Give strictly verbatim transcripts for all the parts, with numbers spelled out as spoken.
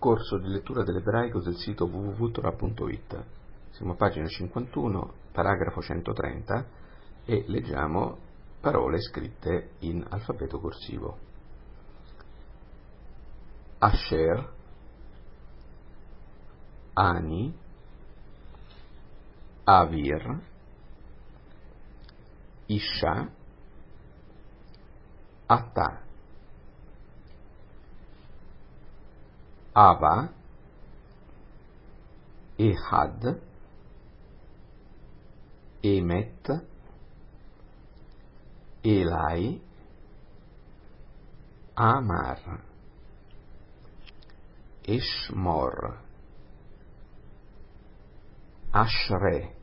corso di lettura dell'ebraico del sito w w w punto torah punto i t. Siamo a pagina cinquantuno, paragrafo centotrenta, e leggiamo parole scritte in alfabeto corsivo. Asher, Ani, Avir, Isha, Ata, Ava, Ehad, Emet, Elai, Amar, Eshmor, Ashre,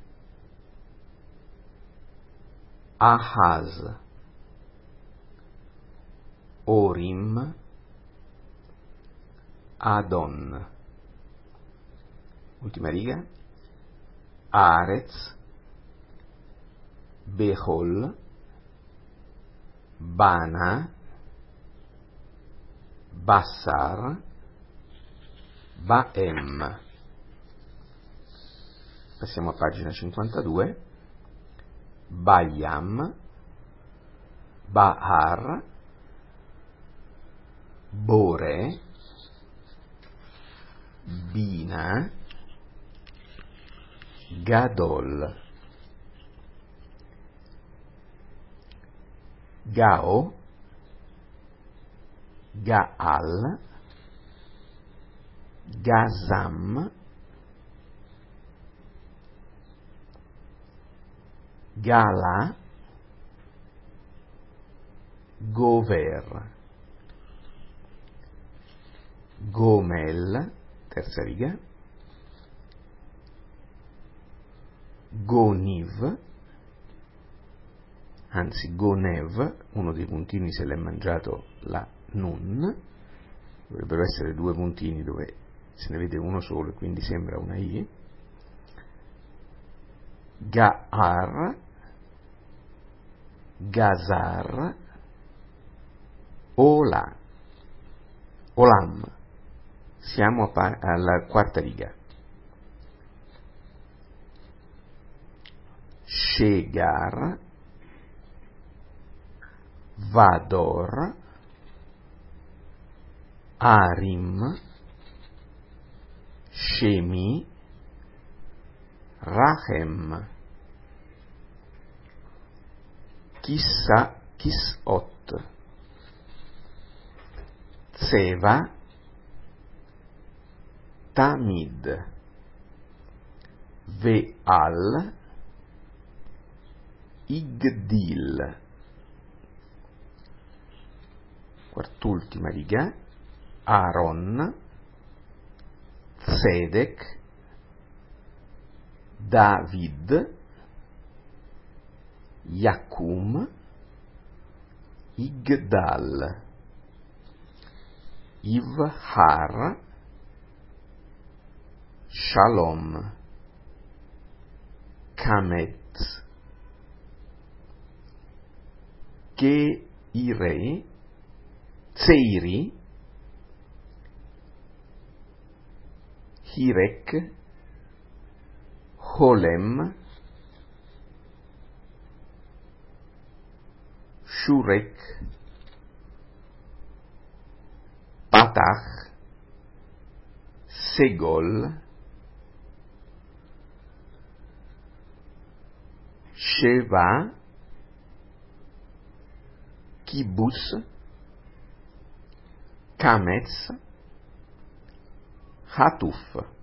Ahaz, Orim, Adon. Ultima riga. Arez, Behol, Bana, Bassar, Baem. Passiamo a pagina cinquantadue. Bayam, Bahar, Bore, Bina, Gadol, Gao, Gaal, Gazam, Gala, Gover, Gomel, terza riga, Goniv, anzi Gonev, uno dei puntini se l'è mangiato la nun, dovrebbero essere due puntini dove se ne vede uno solo e quindi sembra una I, Gaar, Gazar, Ola, Olam. Siamo a pa- alla quarta riga. Shegar, Vador, Arim, Shemi, Rahem, Kissa, Kisot, Tseva, Tamid, Ve'al, Igdil. Quart'ultima riga. Aaron, Tzedek, David, Yakum, Igdal, Ivhar, Shalom, Kamet, Keire, Tseiri, Hirek, Holem, Shurek, Patach, Segol, Sheva, Kibbutz, Kametz, Hatuf.